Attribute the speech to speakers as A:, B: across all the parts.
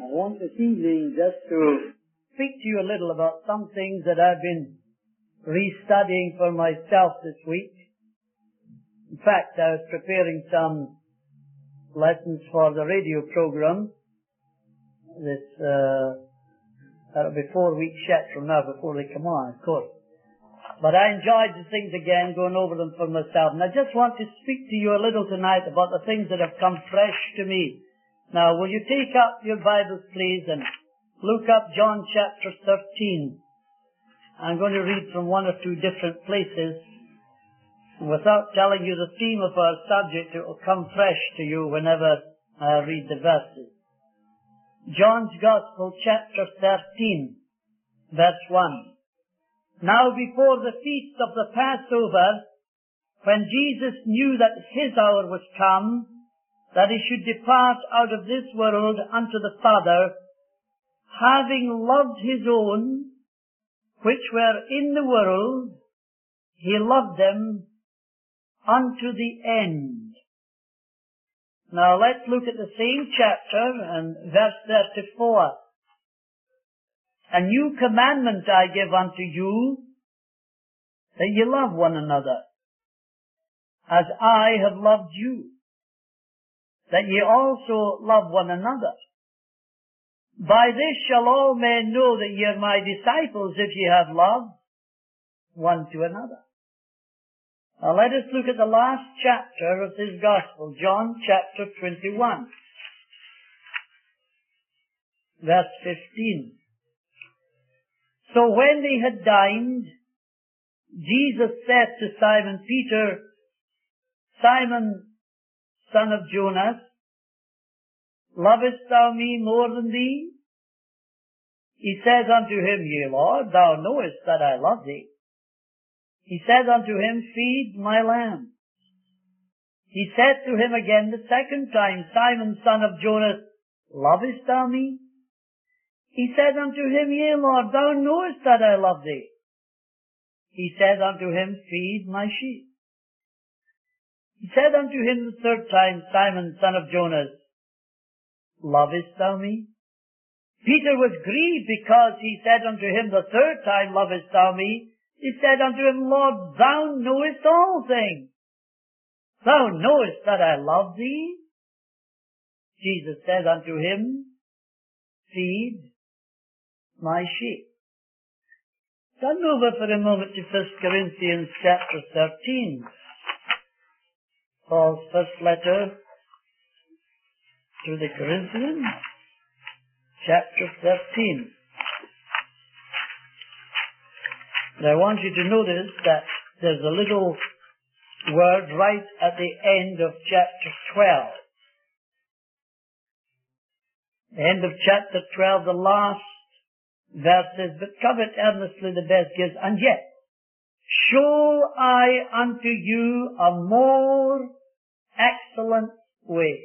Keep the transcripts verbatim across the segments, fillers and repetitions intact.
A: I want this evening just to speak to you a little about some things that I've been restudying for myself this week. In fact, I was preparing some lessons for the radio program. This, uh, that'll be four weeks yet from now before they come on, of course. But I enjoyed the things again, going over them for myself. And I just want to speak to you a little tonight about the things that have come fresh to me. Now, will you take up your Bibles, please, and look up John chapter thirteen. I'm going to read from one or two different places. Without telling you the theme of our subject, it will come fresh to you whenever I read the verses. John's Gospel, chapter thirteen, verse one. Now before the feast of the Passover, when Jesus knew that his hour was come, that he should depart out of this world unto the Father, having loved his own, which were in the world, he loved them unto the end. Now let's look at the same chapter and verse thirty-four. A new commandment I give unto you, that ye love one another, as I have loved you, that ye also love one another. By this shall all men know that ye are my disciples, if ye have love one to another. Now let us look at the last chapter of this Gospel, John chapter twenty-one, verse fifteen. So when they had dined, Jesus said to Simon Peter, Simon, son of Jonas, lovest thou me more than these? He said unto him, Yea, Lord, thou knowest that I love thee. He said unto him, Feed my lambs. He said to him again the second time, Simon, son of Jonas, lovest thou me? He said unto him, Yea, Lord, thou knowest that I love thee. He said unto him, Feed my sheep. He said unto him the third time, Simon, son of Jonas, lovest thou me? Peter was grieved because he said unto him the third time, lovest thou me? He said unto him, Lord, thou knowest all things. Thou knowest that I love thee. Jesus said unto him, Feed my sheep. Turn over for a moment to First Corinthians chapter thirteen. Paul's first letter to the Corinthians, chapter thirteen. And I want you to notice that there's a little word right at the end of chapter twelve. The end of chapter twelve, the last verse says, But covet earnestly the best gifts, and yet show I unto you a more excellent way.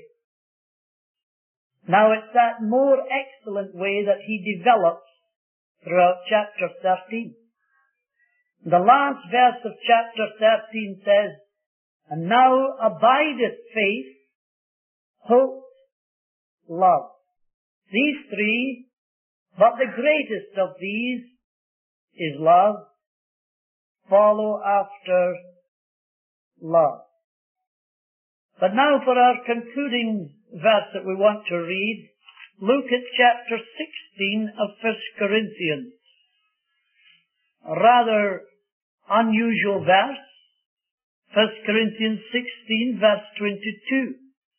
A: Now it's that more excellent way that he develops throughout chapter thirteen. The last verse of chapter thirteen says, And now abideth faith, hope, love. These three, but the greatest of these is love. Follow after love. But now for our concluding verse that we want to read, look at chapter sixteen of First Corinthians. A rather unusual verse. First Corinthians sixteen, verse twenty-two.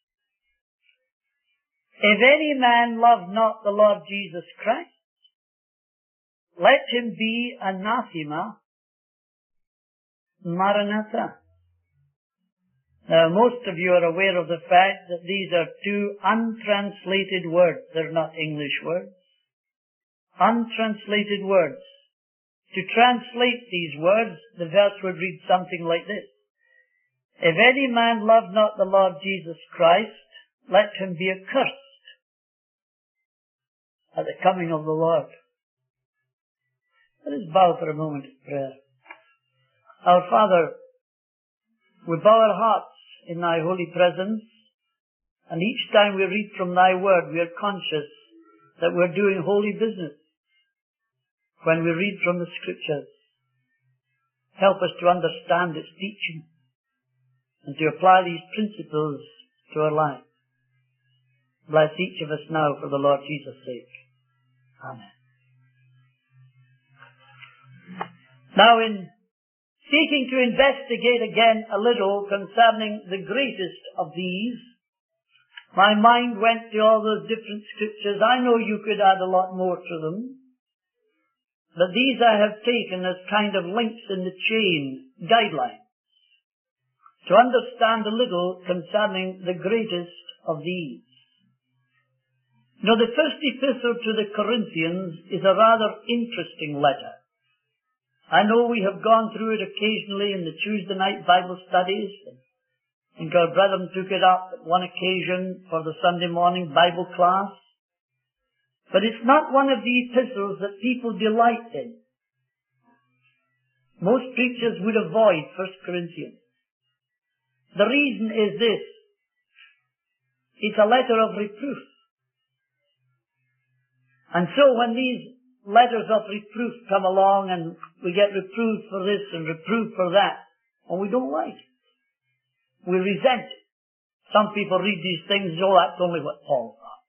A: If any man love not the Lord Jesus Christ, let him be anathema, Maranatha. Now, most of you are aware of the fact that these are two untranslated words. They're not English words. Untranslated words. To translate these words, the verse would read something like this. If any man love not the Lord Jesus Christ, let him be accursed at the coming of the Lord. Let us bow for a moment of prayer. Our Father, we bow our hearts in thy holy presence, and each time we read from thy word, we are conscious that we're doing holy business when we read from the Scriptures. Help us to understand its teaching and to apply these principles to our lives. Bless each of us now for the Lord Jesus' sake. Amen. Now, in seeking to investigate again a little concerning the greatest of these, my mind went to all those different scriptures. I know you could add a lot more to them, but these I have taken as kind of links in the chain, guidelines, to understand a little concerning the greatest of these. Now, the first epistle to the Corinthians is a rather interesting letter. I know we have gone through it occasionally in the Tuesday night Bible studies, and our brethren took it up at one occasion for the Sunday morning Bible class. But it's not one of the epistles that people delight in. Most preachers would avoid First Corinthians. The reason is this: it's a letter of reproof. And so when these letters of reproof come along and we get reproved for this and reproved for that, and we don't like it, we resent it. Some people read these things, oh, that's only what Paul thought.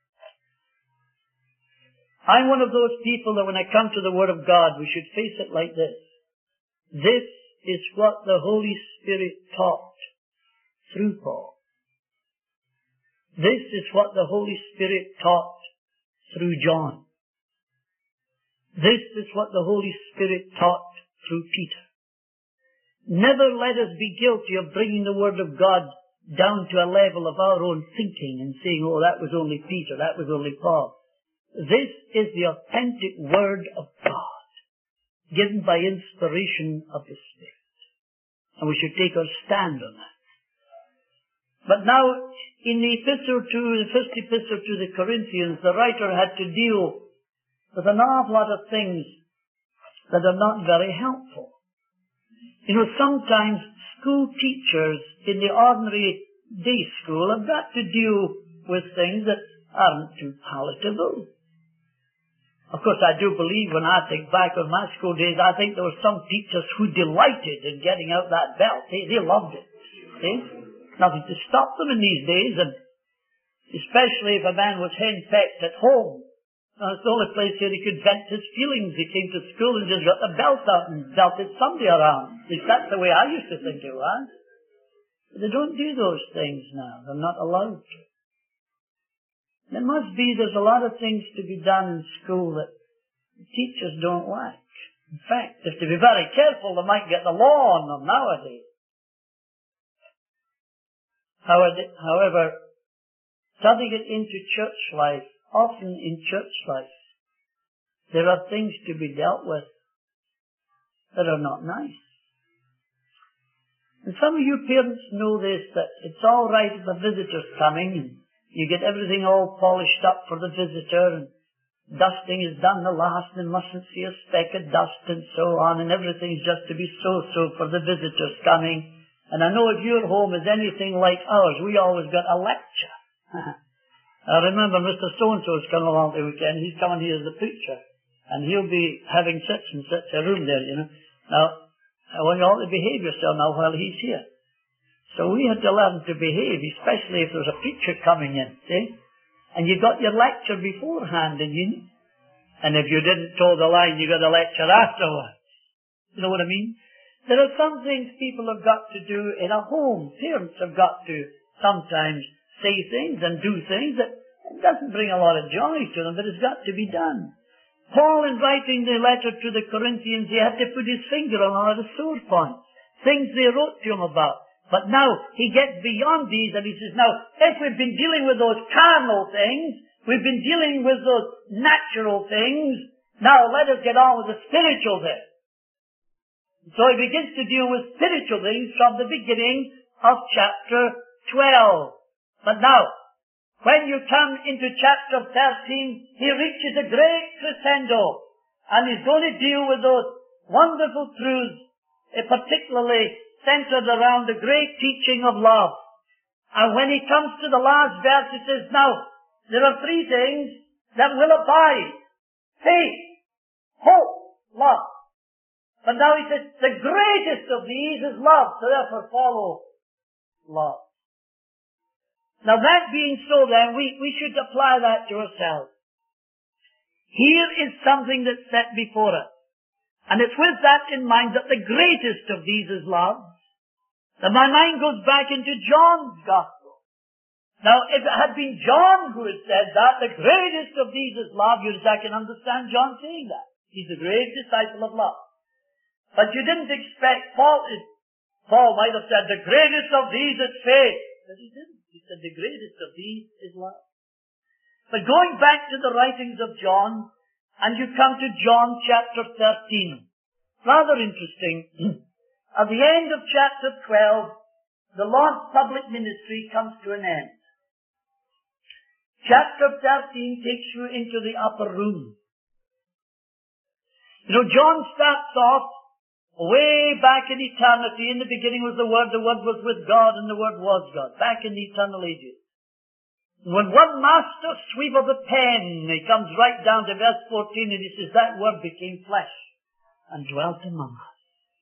A: I'm one of those people that when I come to the Word of God, we should face it like this. This is what the Holy Spirit taught through Paul. This is what the Holy Spirit taught through John. This is what the Holy Spirit taught through Peter. Never let us be guilty of bringing the Word of God down to a level of our own thinking and saying, oh, that was only Peter, that was only Paul. This is the authentic Word of God, given by inspiration of the Spirit. And we should take our stand on that. But now, in the epistle to, the first epistle to the Corinthians, the writer had to deal with an awful lot of things that are not very helpful. You know, sometimes school teachers in the ordinary day school have got to deal with things that aren't too palatable. Of course, I do believe when I think back on my school days, I think there were some teachers who delighted in getting out that belt. They, they loved it. See? Nothing to stop them in these days, and especially if a man was henpecked at home. Now, it's the only place where he could vent his feelings. He came to school and just got the belt out and belted somebody around. At least that's the way I used to think it was. But they don't do those things now. They're not allowed to. There must be, there's a lot of things to be done in school that the teachers don't like. In fact, if they be very careful, they might get the law on them nowadays. However, studying it into church life, often in church life, there are things to be dealt with that are not nice. And some of you parents know this, that it's all right if a visitor's coming and you get everything all polished up for the visitor and dusting is done the last and mustn't see a speck of dust and so on, and everything's just to be so-so for the visitors coming. And I know if your home is anything like ours, we always got a lecture. I remember Mister So-and-so's coming along the weekend. He's coming here as a preacher. And he'll be having such and such a room there, you know. Now, I want you all to behave yourself now while he's here. So we had to learn to behave, especially if there's a preacher coming in, see? And you got your lecture beforehand, and you, and if you didn't toe the line, you got a lecture afterwards. You know what I mean? There are some things people have got to do in a home. Parents have got to sometimes say things and do things that doesn't bring a lot of joy to them, but it's got to be done. Paul, in writing the letter to the Corinthians, he had to put his finger on a lot of sore points, things they wrote to him about. But now he gets beyond these and he says, now, if we've been dealing with those carnal things, we've been dealing with those natural things, now let us get on with the spiritual things. So he begins to deal with spiritual things from the beginning of chapter twelve. But now, when you come into chapter thirteen, he reaches a great crescendo, and he's going to deal with those wonderful truths, particularly centered around the great teaching of love. And when he comes to the last verse, he says, now, there are three things that will abide. Faith, hope, love. But now he says, the greatest of these is love, so therefore follow love. Now that being so then, we, we should apply that to ourselves. Here is something that's set before us. And it's with that in mind that the greatest of these is love. Now my mind goes back into John's Gospel. Now if it had been John who had said that, the greatest of these is love, you'd say, I can understand John saying that. He's the great disciple of love. But you didn't expect Paul, Paul might have said, the greatest of these is faith. But he didn't. He said the greatest of these is love. But going back to the writings of John, and you come to John chapter thirteen. Rather interesting. At the end of chapter twelve, the Lord's public ministry comes to an end. Chapter thirteen takes you into the upper room. You know, John starts off way back in eternity. In the beginning was the Word, the Word was with God, and the Word was God. Back in the eternal ages. When one master sweep of the pen, he comes right down to verse fourteen and he says, that Word became flesh and dwelt among us.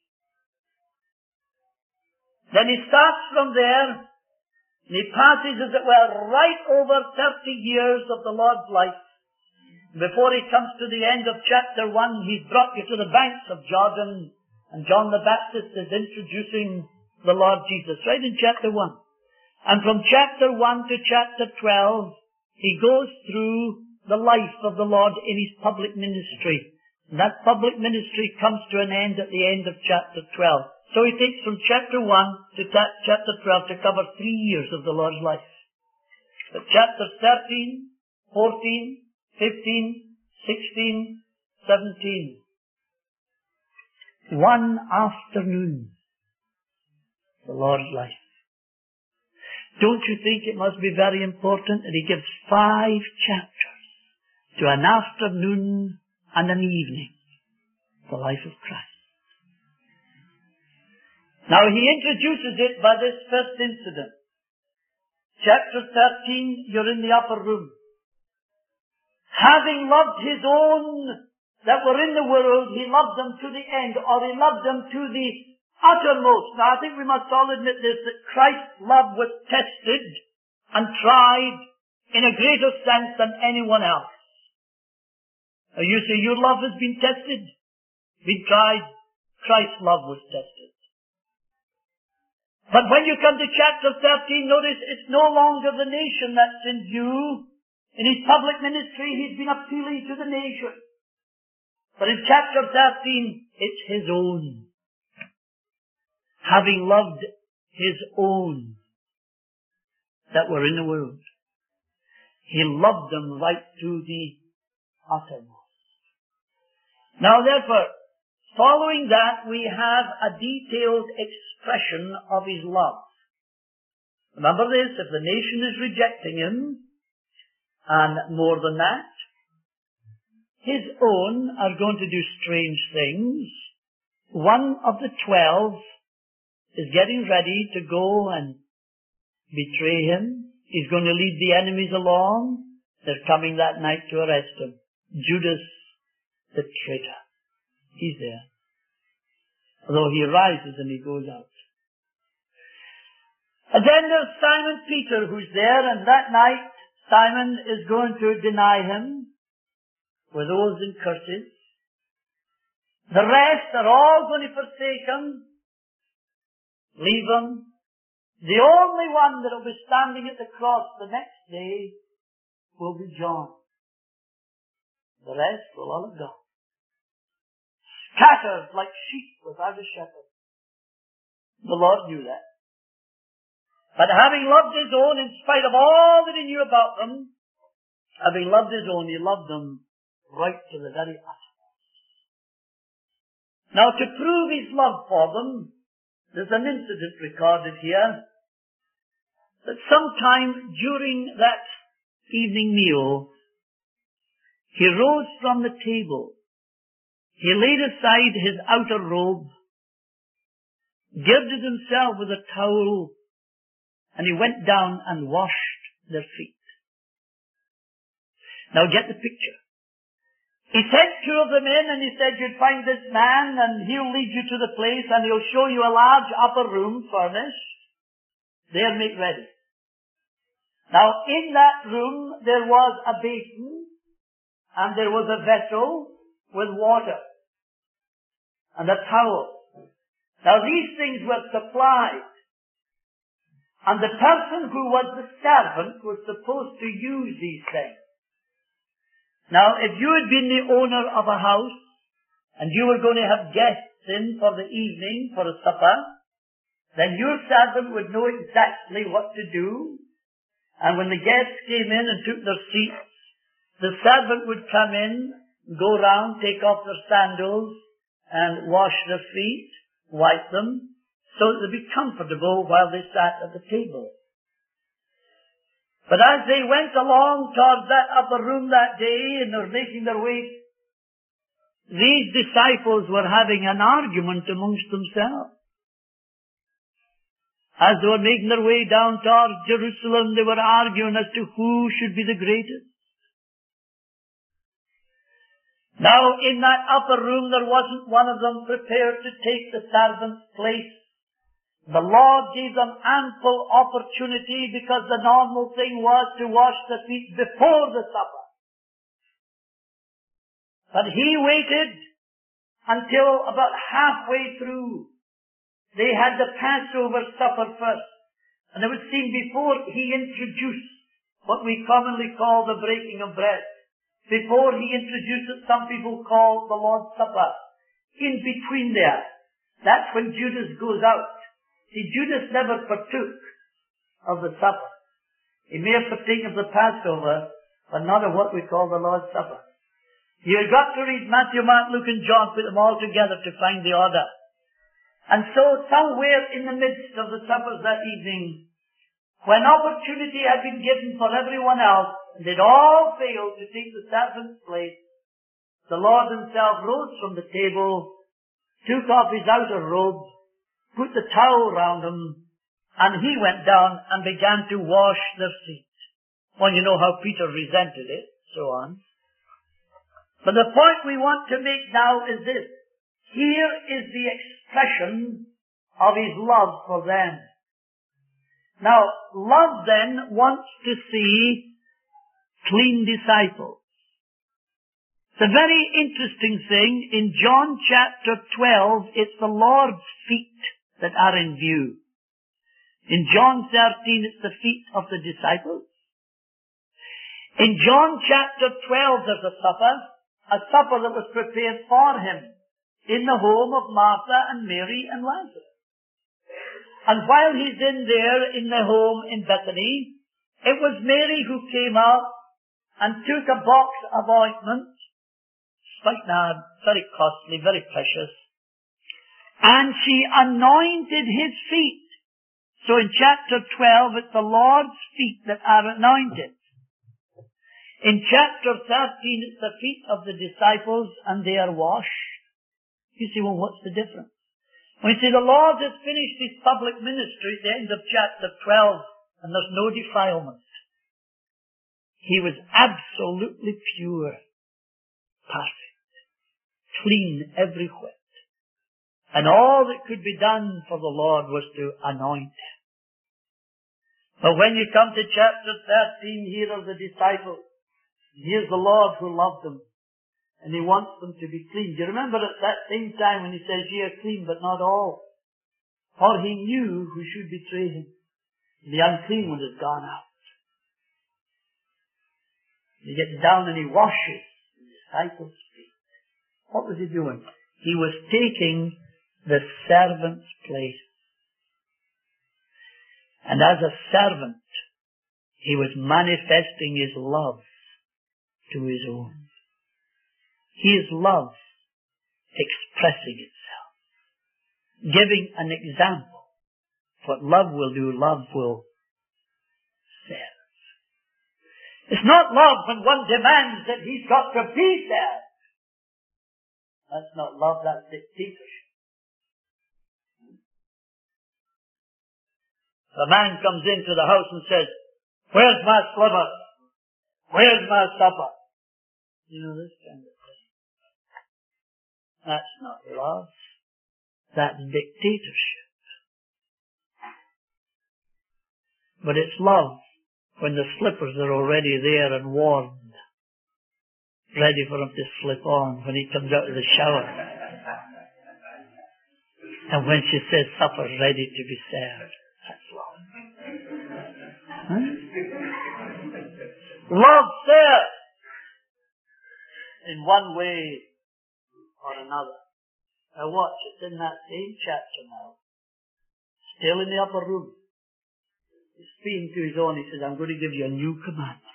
A: Then he starts from there, and he passes, as it were, right over thirty years of the Lord's life. Before he comes to the end of chapter one, he's brought you to the banks of Jordan, and John the Baptist is introducing the Lord Jesus, right in chapter one. And from chapter one to chapter twelve, he goes through the life of the Lord in his public ministry. And that public ministry comes to an end at the end of chapter twelve. So he takes from chapter one to ta- chapter twelve to cover three years of the Lord's life. But chapters thirteen, fourteen, fifteen, sixteen, seventeen. One afternoon, the Lord's life. Don't you think it must be very important that he gives five chapters to an afternoon and an evening, the life of Christ? Now he introduces it by this first incident. Chapter thirteen, you're in the upper room. Having loved his own that were in the world, he loved them to the end, or he loved them to the uttermost. Now I think we must all admit this, that Christ's love was tested and tried in a greater sense than anyone else. Now you say your love has been tested, been tried. Christ's love was tested. But when you come to chapter thirteen, notice it's no longer the nation that's in view. In his public ministry, he's been appealing to the nation. But in chapter thirteen, it's his own. Having loved his own that were in the world, he loved them right to the uttermost. Now therefore, following that, we have a detailed expression of his love. Remember this, if the nation is rejecting him, and more than that, his own are going to do strange things. One of the twelve is getting ready to go and betray him. He's going to lead the enemies along. They're coming that night to arrest him. Judas, the traitor. He's there. Although he rises and he goes out. And then there's Simon Peter who's there, and that night Simon is going to deny him with oaths and curses. The rest are all going to forsake him, leave him. The only one that will be standing at the cross the next day will be John. The rest will all have gone. Scattered like sheep without a shepherd. The Lord knew that. But having loved his own, in spite of all that he knew about them, having loved his own, he loved them right to the very uttermost. Now to prove his love for them, there's an incident recorded here, that sometime during that evening meal, he rose from the table. He laid aside his outer robe, girded himself with a towel, and he went down and washed their feet. Now get the picture. He sent two of them in and he said, you'd find this man and he'll lead you to the place and he'll show you a large upper room furnished. There, make ready. Now in that room there was a basin and there was a vessel with water and a towel. Now these things were supplied and the person who was the servant was supposed to use these things. Now, if you had been the owner of a house, and you were going to have guests in for the evening, for a supper, then your servant would know exactly what to do. And when the guests came in and took their seats, the servant would come in, go round, take off their sandals, and wash their feet, wipe them, so that they'd be comfortable while they sat at the table. But as they went along towards that upper room that day and they were making their way, these disciples were having an argument amongst themselves. As they were making their way down towards Jerusalem, they were arguing as to who should be the greatest. Now, in that upper room, there wasn't one of them prepared to take the servant's place. The Lord gave them ample opportunity because the normal thing was to wash the feet before the supper. But He waited until about halfway through. They had the Passover supper first. And it would seem before He introduced what we commonly call the breaking of bread. Before He introduced what some people call the Lord's Supper. In between there. That's when Judas goes out. See, Judas never partook of the supper. He may have partaken of the Passover, but not of what we call the Lord's Supper. You've got to read Matthew, Mark, Luke and John, put them all together to find the order. And so somewhere in the midst of the suppers that evening, when opportunity had been given for everyone else, and they'd all failed to take the servant's place, the Lord Himself rose from the table, took off His outer robe, put the towel round Him, and He went down and began to wash their feet. Well, you know how Peter resented it, so on. But the point we want to make now is this. Here is the expression of His love for them. Now, love then wants to see clean disciples. It's a very interesting thing. In John chapter twelve, it's the Lord's feet that are in view. In John thirteen, it's the feet of the disciples. In John chapter twelve, there's a supper, a supper that was prepared for Him in the home of Martha and Mary and Lazarus. And while He's in there in the home in Bethany, it was Mary who came out and took a box of ointment, spikenard, very costly, very precious, and she anointed His feet. So in chapter twelve, it's the Lord's feet that are anointed. In chapter thirteen, it's the feet of the disciples and they are washed. You see, well, what's the difference? When you see the Lord has finished His public ministry at the end of chapter twelve and there's no defilement. He was absolutely pure, perfect, clean every whit. And all that could be done for the Lord was to anoint Him. But when you come to chapter thirteen, here are the disciples. Here's the Lord who loved them. And He wants them to be clean. Do you remember at that same time when He says, ye are clean, but not all? For He knew who should betray Him. The unclean one has gone out. He gets down and He washes the disciples' feet. What was He doing? He was taking the servant's place. And as a servant, He was manifesting His love to His own. His love expressing itself. Giving an example. What love will do, love will serve. It's not love when one demands that he's got to be served. That's not love, that's dictatorship. The man comes into the house and says, where's my sliver? Where's my supper? You know, this kind of thing. That's not love. That's dictatorship. But it's love when the slippers are already there and warmed, ready for him to slip on when he comes out of the shower. And when she says supper's ready to be served. That's love. Huh? Love serves in one way or another. Now watch, it's in that same chapter now. Still in the upper room. He's speaking to his own. He says, I'm going to give you a new commandment.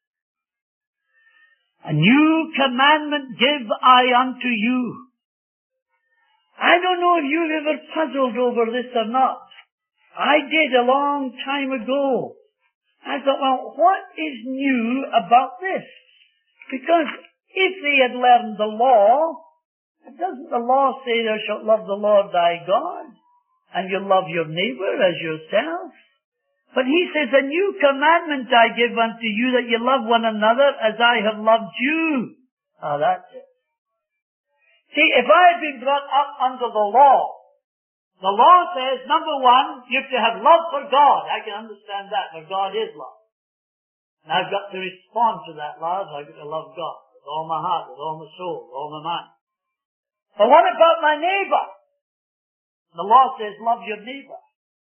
A: A new commandment give I unto you. I don't know if you've ever puzzled over this or not. I did a long time ago. I thought, well, what is new about this? Because if they had learned the law, doesn't the law say thou shalt love the Lord thy God, and you love your neighbor as yourself? But he says, a new commandment I give unto you, that you love one another as I have loved you. Ah, that's it. See, if I had been brought up under the law, the law says, number one, you have to have love for God. I can understand that, for God is love. And I've got to respond to that love. I've got to love God with all my heart, with all my soul, with all my mind. But what about my neighbor? The law says, love your neighbor.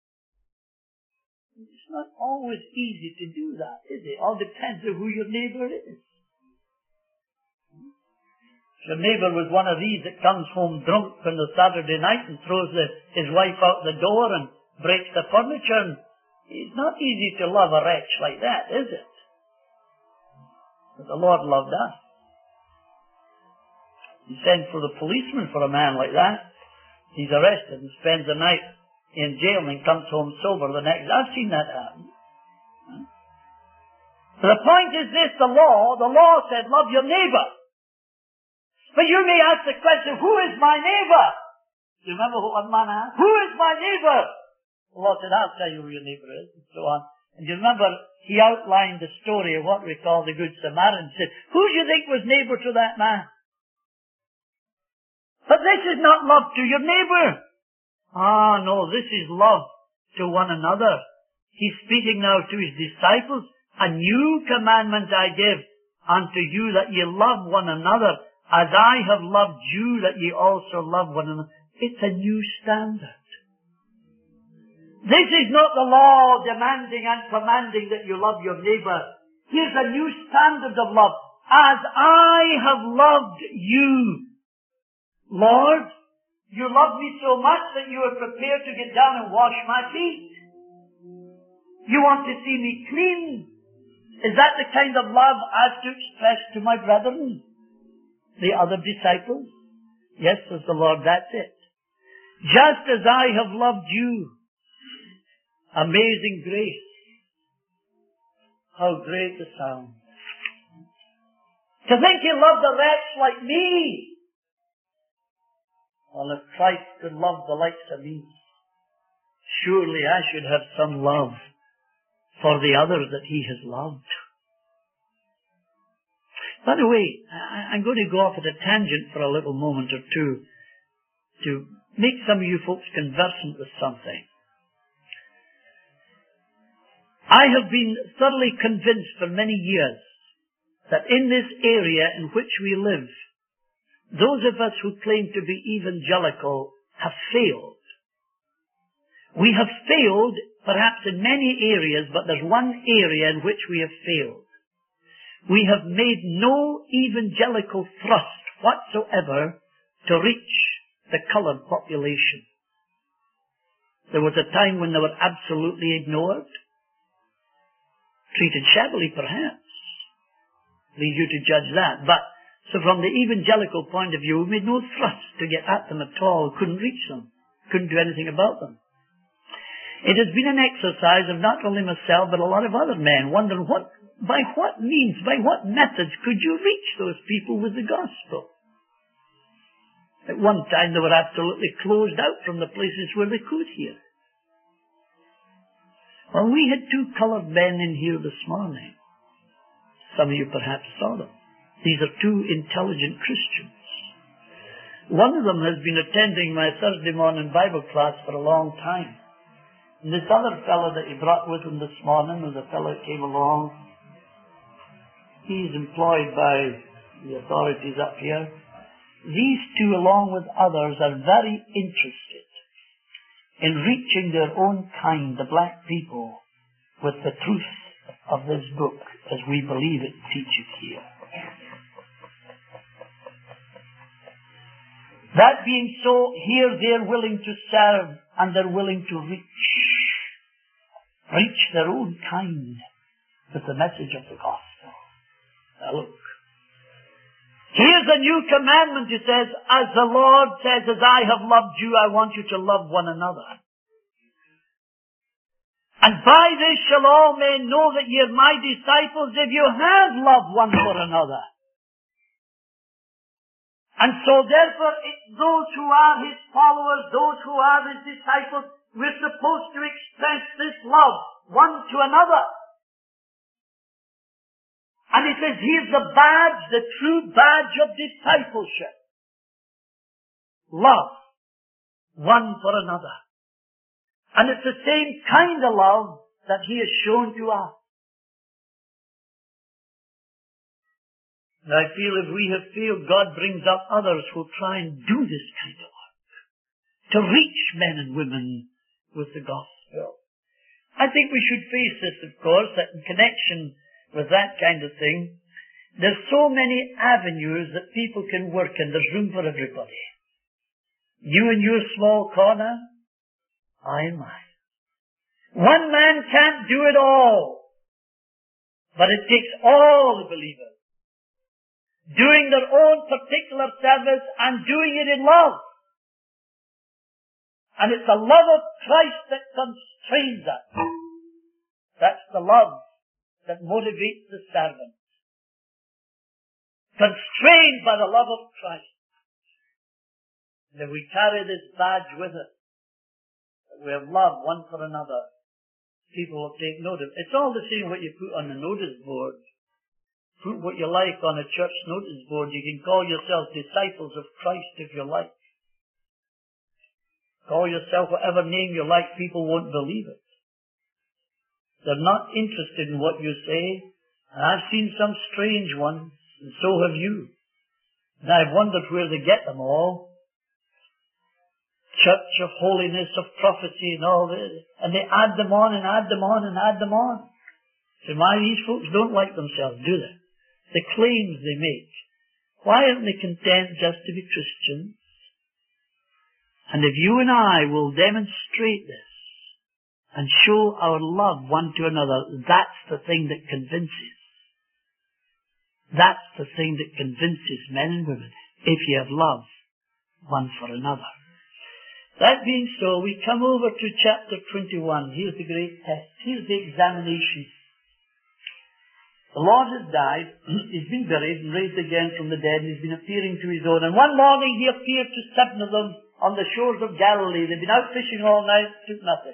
A: It's not always easy to do that, is it? It all depends on who your neighbor is. If your neighbor was one of these that comes home drunk on the Saturday night and throws the, his wife out the door and breaks the furniture, and it's not easy to love a wretch like that, is it? But the Lord loved us. He sent for the policeman for a man like that. He's arrested and spends the night in jail and comes home sober the next. I've seen that happen. So the point is this, the law, the law said love your neighbor. But you may ask the question, who is my neighbor? Do you remember what one man asked? Who is my neighbor? The Lord said, I'll tell you who your neighbor is, and so on. And you remember, he outlined the story of what we call the Good Samaritan. He said, who do you think was neighbor to that man? But this is not love to your neighbor. Ah, no, this is love to one another. He's speaking now to his disciples. A new commandment I give unto you, that ye love one another, as I have loved you, that ye also love one another. It's a new standard. This is not the law demanding and commanding that you love your neighbor. Here's a new standard of love. As I have loved you. Lord, you love me so much that you are prepared to get down and wash my feet. You want to see me clean. Is that the kind of love I have to express to my brethren, the other disciples? Yes, says the Lord, that's it. Just as I have loved you. Amazing grace. How great the sound. To think he loved a wretch like me. Well, if Christ could love the likes of me, surely I should have some love for the others that he has loved. By the way, I'm going to go off at a tangent for a little moment or two to make some of you folks conversant with something. I have been thoroughly convinced for many years that in this area in which we live, those of us who claim to be evangelical have failed. We have failed perhaps in many areas, but there's one area in which we have failed. We have made no evangelical thrust whatsoever to reach the coloured population. There was a time when they were absolutely ignored, treated shabbily perhaps. Leave you to judge that. But so from the evangelical point of view, we made no thrust to get at them at all, couldn't reach them, couldn't do anything about them. It has been an exercise of not only myself, but a lot of other men wondering what, by what means, by what methods could you reach those people with the gospel? At one time they were absolutely closed out from the places where they could hear. Well, we had two coloured men in here this morning. Some of you perhaps saw them. These are two intelligent Christians. One of them has been attending my Thursday morning Bible class for a long time. And this other fellow that he brought with him this morning was a fellow that came along. He's employed by the authorities up here. These two, along with others, are very interested in reaching their own kind, the black people, with the truth of this book as we believe it teaches here. That being so, here they're willing to serve and they're willing to reach, reach their own kind with the message of the gospel. Now look. Here's a new commandment, he says, as the Lord says, as I have loved you, I want you to love one another. And by this shall all men know that ye are my disciples, if you have love one for another. And so therefore, it, those who are his followers, those who are his disciples, we're supposed to express this love one to another. And he says, here's the badge, the true badge of discipleship. Love one for another. And it's the same kind of love that he has shown to us. And I feel if we have failed, God brings up others who try and do this kind of work. To reach men and women with the gospel. I think we should face this, of course, that in connection with that kind of thing, there's so many avenues that people can work in. There's room for everybody. You in your small corner, I in mine. One man can't do it all, but it takes all the believers doing their own particular service and doing it in love. And it's the love of Christ that constrains us. That's the love that motivates the servant. Constrained by the love of Christ. And if we carry this badge with us, that we have love one for another, people will take note of it. It's all the same what you put on the notice board. Put what you like on a church notice board. You can call yourself disciples of Christ if you like. Call yourself whatever name you like, people won't believe it. They're not interested in what you say. And I've seen some strange ones, and so have you. And I've wondered where they get them all. Church of holiness, of prophecy and all this. And they add them on and add them on and add them on. So why these folks don't like themselves, do they? The claims they make. Why aren't they content just to be Christians? And if you and I will demonstrate this and show our love one to another, that's the thing that convinces. That's the thing that convinces men and women, if you have love one for another. That being so, we come over to chapter twenty-one. Here's the great test. Here's the examination. The Lord has died. He's been buried and raised again from the dead. He's been appearing to his own. And one morning he appeared to seven of them on the shores of Galilee. They'd been out fishing all night, took nothing.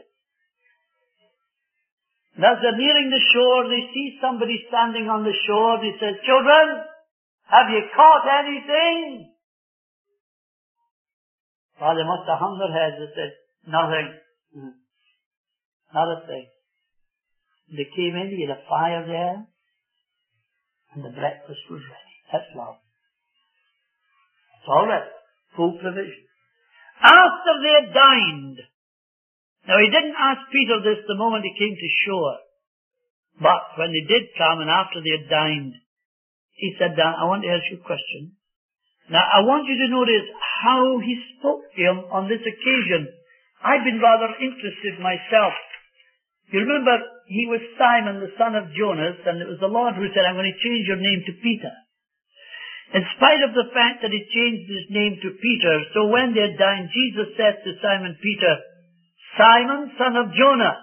A: And as they're nearing the shore, they see somebody standing on the shore. He says, "Children, have you caught anything?" Well, they must have hung their heads and said, "Nothing. Mm. Not a thing." They came in, he had a fire there, and the breakfast was ready. That's love. It's all ready. Full provision. After they had dined, now he didn't ask Peter this the moment he came to shore, but when they did come and after they had dined, he said, "I want to ask you a question." Now I want you to notice how he spoke to him on this occasion. I've been rather interested myself. You remember, he was Simon, the son of Jonas, and it was the Lord who said, "I'm going to change your name to Peter." In spite of the fact that he changed his name to Peter, so when they had dined, Jesus said to Simon Peter, "Simon, son of Jonas."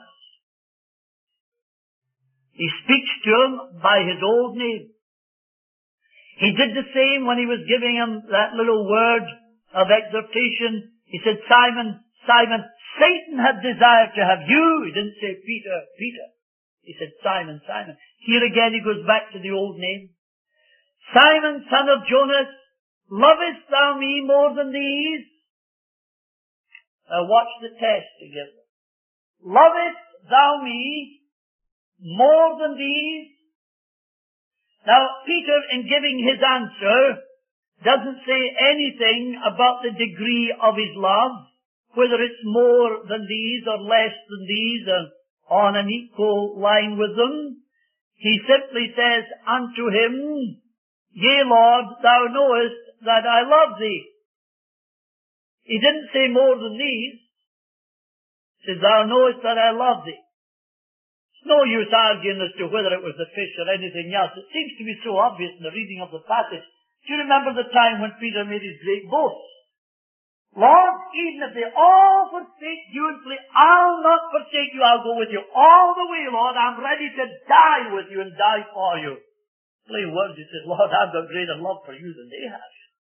A: He speaks to him by his old name. He did the same when he was giving him that little word of exhortation. He said, "Simon, Simon, Satan had desired to have you." He didn't say Peter, Peter. He said, "Simon, Simon." Here again he goes back to the old name. Simon, son of Jonas, lovest thou me more than these? Now watch the test together. Lovest thou me more than these? Now, Peter, in giving his answer, doesn't say anything about the degree of his love, whether it's more than these or less than these or on an equal line with them. He simply says unto him, Yea, Lord, thou knowest that I love thee. He didn't say more than these. He says, Thou knowest that I love thee. It's no use arguing as to whether it was the fish or anything else. It seems to be so obvious in the reading of the passage. Do you remember the time when Peter made his great boast? Lord, even if they all forsake you and flee, I'll not forsake you. I'll go with you all the way, Lord. I'm ready to die with you and die for you. Plain words, he says, Lord, I've got greater love for you than they have.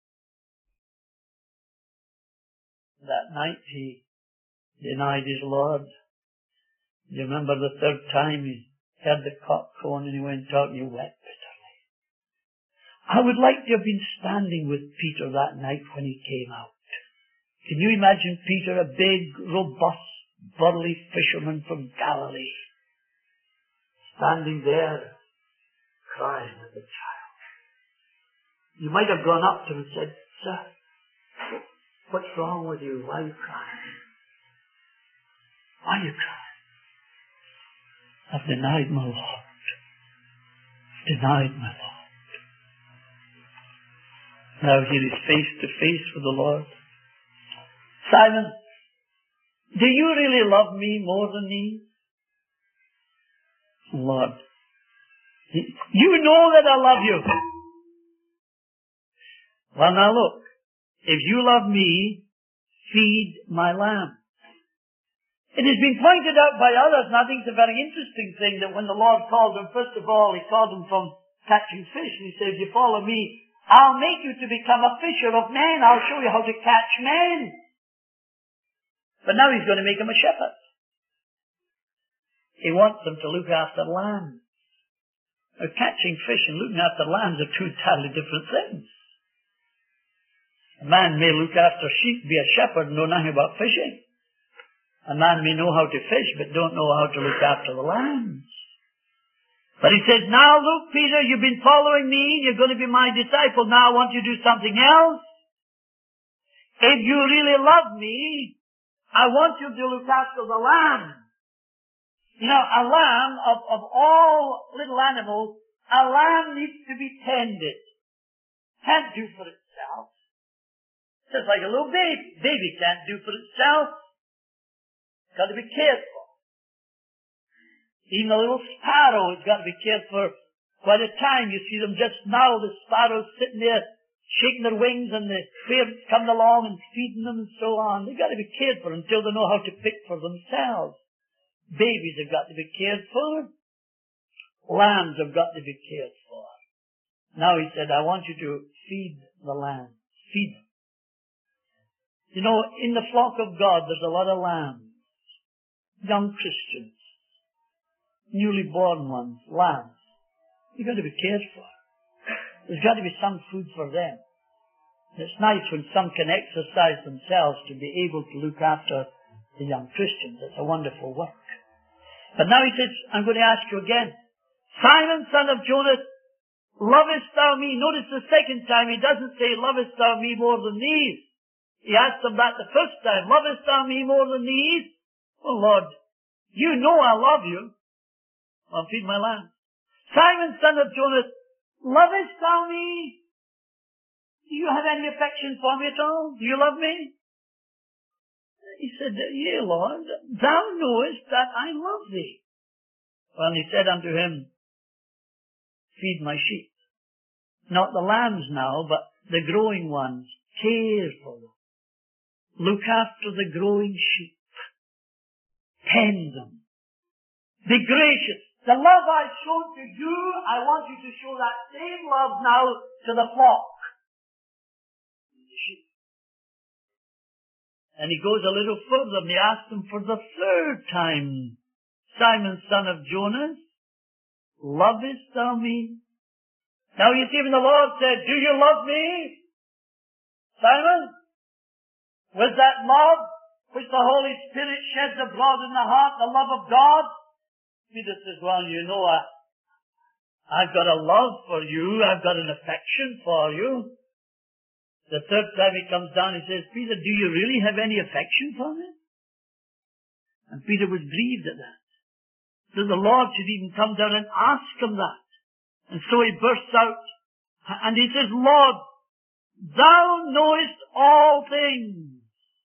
A: That night he denied his Lord. You remember the third time he heard the cock crowing and he went out and he wept bitterly. I would like to have been standing with Peter that night when he came out. Can you imagine Peter, a big, robust, burly fisherman from Galilee, standing there, crying at the child? You might have gone up to him and said, Sir, what's wrong with you? Why are you crying? Why are you crying? I've denied my Lord. Denied my Lord. Now here he's face to face with the Lord. Simon, do you really love me more than these? Lord, you know that I love you. Well, now look, if you love me, feed my lamb. It has been pointed out by others, and I think it's a very interesting thing, that when the Lord called them, first of all, he called them from catching fish, and he said, if you follow me, I'll make you to become a fisher of men. I'll show you how to catch men. But now he's going to make them a shepherd. He wants them to look after lambs. Now, catching fish and looking after lambs are two entirely different things. A man may look after sheep, be a shepherd, and know nothing about fishing. A man may know how to fish, but don't know how to look after the lambs. But he says, now look, Peter, you've been following me, you're going to be my disciple. Now I want you to do something else. If you really love me, I want you to look after the lamb. You know, a lamb, of, of all little animals, a lamb needs to be tended. Can't do for itself. Just like a little baby. Baby can't do for itself. It's got to be cared for. Even a little sparrow has got to be cared for quite a time. You see them just now, the sparrows sitting there, shaking their wings, and the parents coming along and feeding them and so on. They've got to be cared for until they know how to pick for themselves. Babies have got to be cared for. Lambs have got to be cared for. Now he said, I want you to feed the lambs. Feed them. You know, in the flock of God, there's a lot of lambs. Young Christians. Newly born ones. Lambs. You've got to be cared for. There's got to be some food for them. It's nice when some can exercise themselves to be able to look after the young Christians. It's a wonderful work. But now he says, I'm going to ask you again. Simon, son of Jonas, lovest thou me? Notice the second time he doesn't say, lovest thou me more than these? He asked them that the first time. Lovest thou me more than these? Oh Lord, you know I love you. I'll feed my lamb. Simon, son of Jonas, lovest thou me? Do you have any affection for me at all? Do you love me? He said, Yea, Lord, thou knowest that I love thee. Well, he said unto him, feed my sheep. Not the lambs now, but the growing ones. Care for them. Look after the growing sheep. Tend them. Be gracious. The love I've shown to you, I want you to show that same love now to the flock. And he goes a little further and he asks him for the third time, Simon, son of Jonas, lovest thou me? Now you see, when the Lord said, do you love me, Simon? Was that love which the Holy Spirit sheds abroad in the heart, the love of God? Peter says, well, you know, I, I've got a love for you. I've got an affection for you. The third time he comes down, he says, Peter, do you really have any affection for me? And Peter was grieved at that. So the Lord should even come down and ask him that. And so he bursts out, and he says, Lord, thou knowest all things.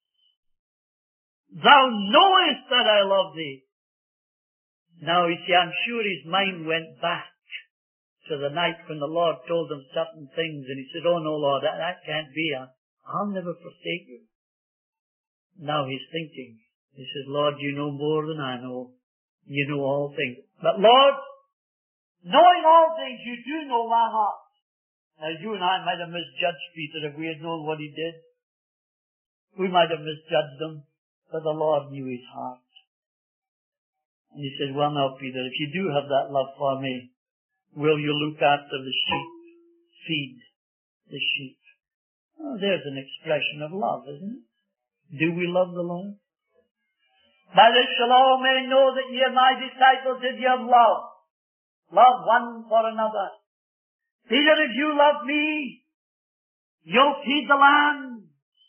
A: Thou knowest that I love thee. Now, you see, I'm sure his mind went back to the night when the Lord told him certain things, and he said, oh no, Lord, that, that can't be. I'll never forsake you. Now he's thinking. He says, Lord, you know more than I know. You know all things. But Lord, knowing all things, you do know my heart. Now you and I might have misjudged Peter if we had known what he did. We might have misjudged him, but the Lord knew his heart. And he said, well now, Peter, if you do have that love for me, will you look after the sheep? Feed the sheep. Oh, there's an expression of love, isn't it? Do we love the Lord? By this shall all men know that ye are my disciples if ye have love. Love one for another. Peter, if you love me, you'll feed the lambs.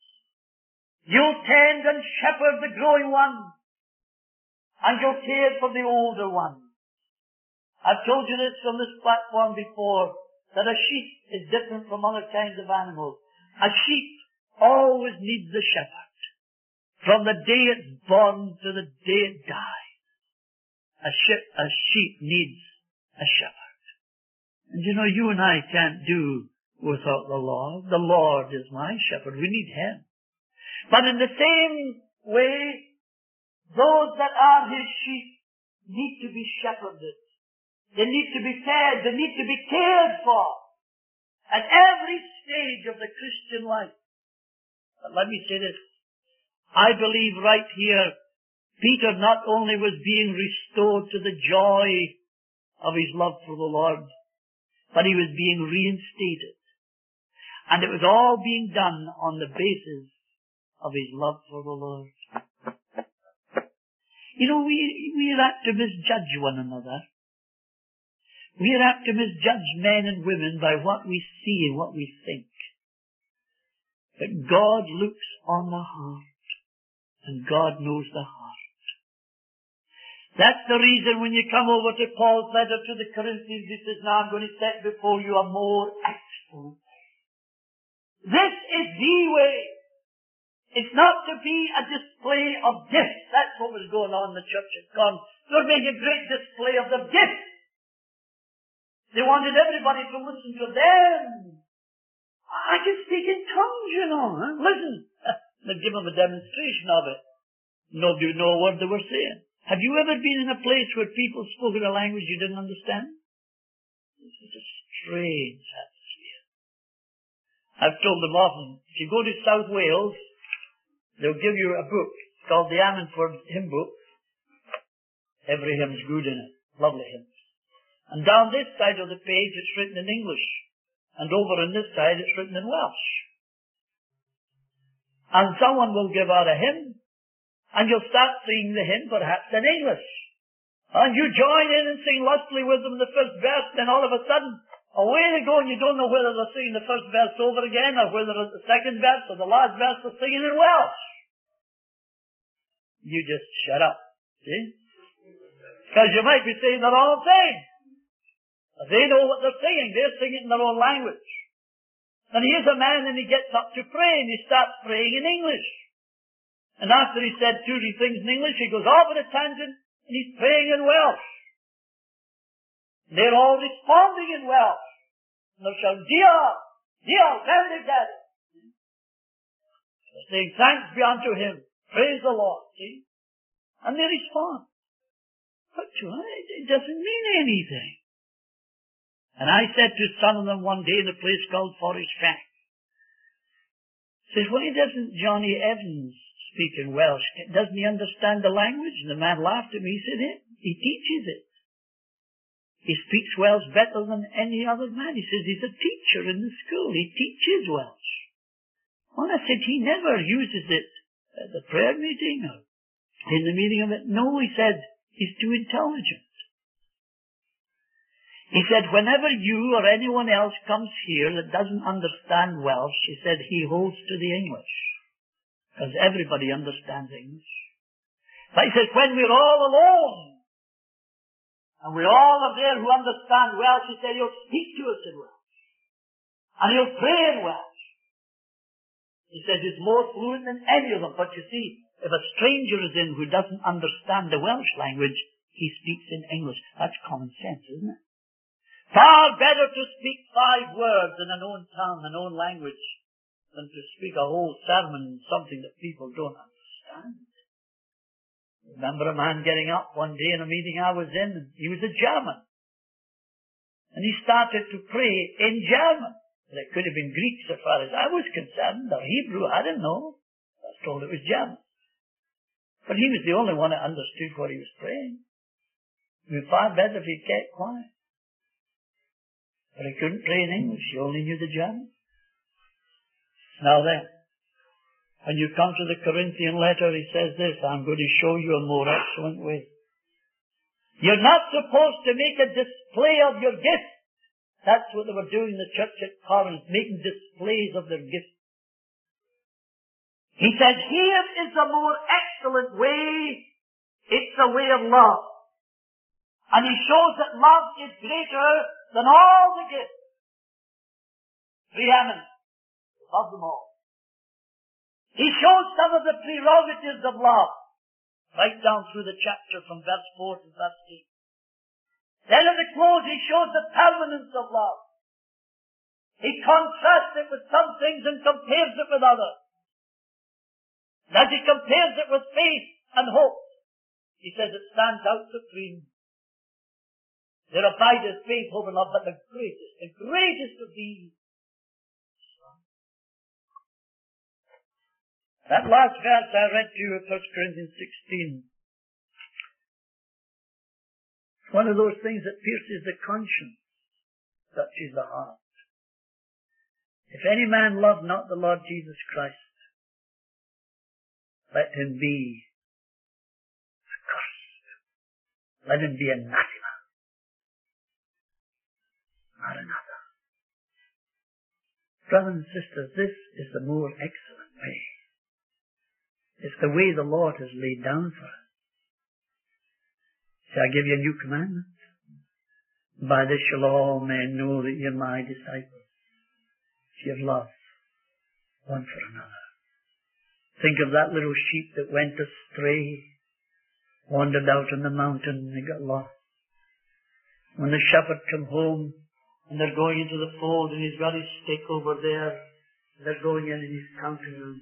A: You'll tend and shepherd the growing ones. And you'll care for the older ones. I've told you this from this platform before, that a sheep is different from other kinds of animals. A sheep always needs the shepherd. From the day it's born to the day it dies. A sheep, a sheep needs a shepherd. And you know, you and I can't do without the Lord. The Lord is my shepherd. We need Him. But in the same way, those that are His sheep need to be shepherded. They need to be fed. They need to be cared for at every stage of the Christian life. But let me say this. I believe right here, Peter not only was being restored to the joy of his love for the Lord, but he was being reinstated. And it was all being done on the basis of his love for the Lord. You know, we, we are apt to misjudge one another. We are apt to misjudge men and women by what we see and what we think. But God looks on the heart. And God knows the heart. That's the reason when you come over to Paul's letter to the Corinthians, he says, now I'm going to set before you a more excellent way. This is the way. It's not to be a display of gifts. That's what was going on in the church at Corinth. They were making a great display of their gifts. They wanted everybody to listen to them. I can speak in tongues, you know. Huh? Listen. They'd give them a demonstration of it. Nobody would know a word they were saying. Have you ever been in a place where people spoke in a language you didn't understand? This is a strange atmosphere. I've told them often, if you go to South Wales, they'll give you a book called the Ammanford Hymn Book. Every hymn's good in it. Lovely hymns. And down this side of the page it's written in English. And over on this side it's written in Welsh. And someone will give out a hymn, and you'll start singing the hymn perhaps in English. And you join in and sing lustily with them the first verse, then all of a sudden, away they go, and you don't know whether they're singing the first verse over again, or whether it's the second verse, or the last verse they're singing in Welsh. You just shut up, see? Because you might be saying the wrong thing. They know what they're singing. They're singing in their own language. And here's a man and he gets up to pray and he starts praying in English. And after he said two or three things in English, he goes off on a tangent and he's praying in Welsh. And they're all responding in Welsh. And they're shouting, Dia! Dia! Very good! They're saying, thanks be unto Him. Praise the Lord. See? And they respond. But it doesn't mean anything. And I said to some of them one day in a place called Forest Track, says, why doesn't Johnny Evans speak in Welsh? Doesn't he understand the language? And the man laughed at me. He said, he teaches it.
B: He speaks Welsh better than any other man. He says he's a teacher in the school. He teaches Welsh. Well, I said he never uses it at the prayer meeting or in the meeting of it. No, he said he's too intelligent. He said whenever you or anyone else comes here that doesn't understand Welsh, he said he holds to the English. Because everybody understands English. But he says when we're all alone, and we all are there who understand Welsh, he said he'll speak to us in Welsh. And he'll pray in Welsh. He says he's more fluent than any of them. But you see, if a stranger is in who doesn't understand the Welsh language, he speaks in English. That's common sense, isn't it? Far better to speak five words in an own tongue, an own language, than to speak a whole sermon in something that people don't understand. I remember a man getting up one day in a meeting I was in, and he was a German. And he started to pray in German. But it could have been Greek so far as I was concerned, or Hebrew, I don't know. I was told it was German. But he was the only one that understood what he was praying. It would be far better if he'd kept quiet. But he couldn't pray in English, he only knew the German. Now then, when you come to the Corinthian letter, he says this, I'm going to show you a more excellent way. You're not supposed to make a display of your gift. That's what they were doing in the church at Corinth, making displays of their gifts. He said, here is a more excellent way. It's a way of love. And he shows that love is greater than all the gifts. Preeminent. Above them all. He shows some of the prerogatives of love. Right down through the chapter from verse four to verse eight. Then at the close he shows the permanence of love. He contrasts it with some things and compares it with others. And as he compares it with faith and hope, he says it stands out supreme. There abideth faith, hope, and love, but the greatest, the greatest of these. That last verse I read to you in First Corinthians sixteen. It's one of those things that pierces the conscience, touches the heart. If any man love not the Lord Jesus Christ, let him be accursed. Let him be anathema. Maranatha. Brothers and sisters, this is the more excellent way. It's the way the Lord has laid down for us. See, I give you a new commandment. By this shall all men know that you're my disciples. If you have love one for another. Think of that little sheep that went astray, wandered out on the mountain and got lost. When the shepherd come home, and they're going into the fold, and he's got his stick over there. They're going in and he's counting them.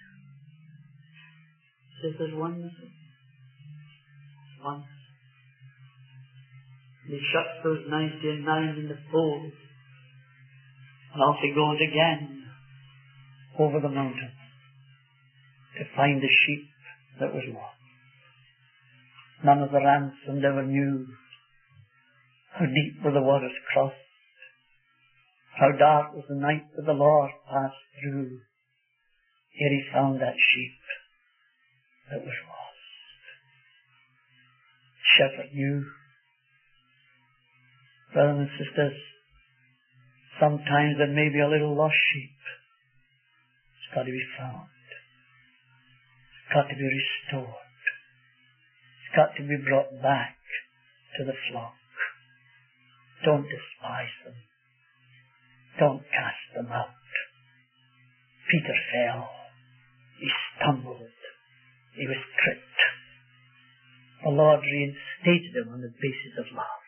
B: He says, there's one missing. One. And he shuts those ninety and nine in the fold. And off he goes again over the mountain to find the sheep that was lost. None of the ransomed ever knew how deep were the waters crossed. How dark was the night that the Lord passed through. Here he found that sheep that was lost. The shepherd knew. Brothers and sisters, sometimes there may be a little lost sheep. It's got to be found. It's got to be restored. It's got to be brought back to the flock. Don't despise them. Don't cast them out. Peter fell. He stumbled. He was tripped. The Lord reinstated him on the basis of love.